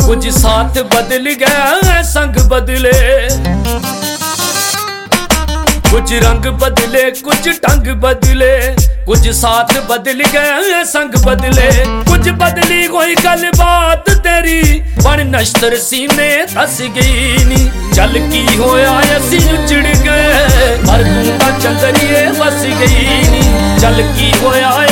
कुछ साथ बदल गए संग बदले, कुछ रंग बदले कुछ ढंग बदले, कुछ साथ बदल गए संग बदले। कुछ बदली कोई गल बात तेरी बन नश्तर सीने धस गई नी। चल की होया असी उजड़ गए पर तू तां चंदरिए बस गई नी। चल की होया